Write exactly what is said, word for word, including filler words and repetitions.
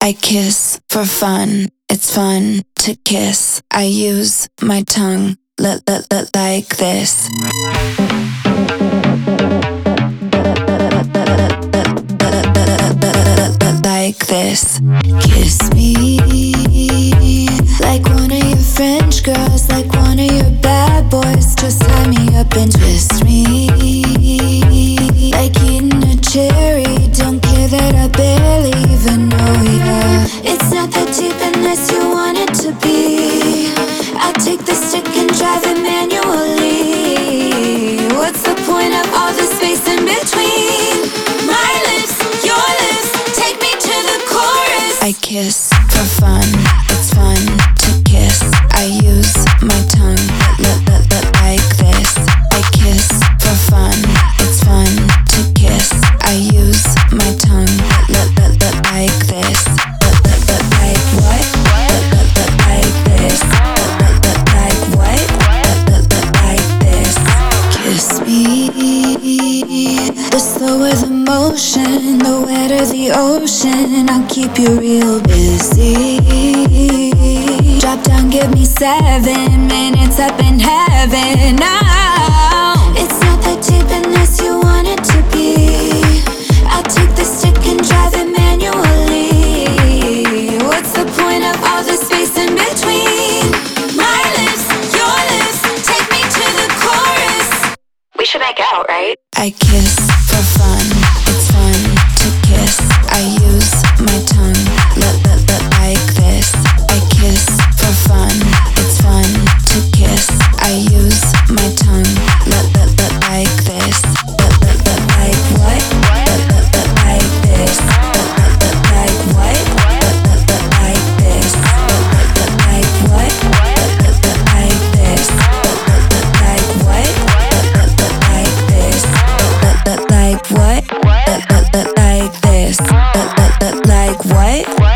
I kiss for fun. It's fun to kiss. I use my tongue l- l- l- like this. Like this. Kiss me like one of your French girls, like one of your bad boys. Just tie me up and twist me like eating a cherry. Don't care that I barely even know you. It's not that deep unless you want it to be. I'll take the stick and drive it manually. What's the point of all the space in between? My lips, your lips, take me to the chorus. I kiss for fun. It's fun to kiss. I use my tongue l- l- l- like this. I kiss for fun. It's fun to kiss. I use my tongue l- l- l- like this. L- l- l- like what? L- l- l- like this. L- l- l- like what? L- l- l- like this. Kiss me. The slower the motion, the wetter the ocean. I'll keep you real busy. Drop down, give me seven minutes up in heaven now. It's not that deep unless you want it to be. I'll take the stick and drive it manually. What's the point of all the space in between? My lips, your lips, take me to the chorus. We should make out, right? I kiss for fun. It's fun to kiss. I use my tongue l- l- l- like this. I kiss for fun. It's fun to kiss. I use my tongue l- l- l- like this. L- l- l- like what? L- l- l- like this. L- l- l- like what? L- l- l- like this. L- l- l- like what? L- l- l- like this. L- l- l- like what? L- l- l- like this. L- l- l- like what? L- l- l- like this. L- l- l- like what?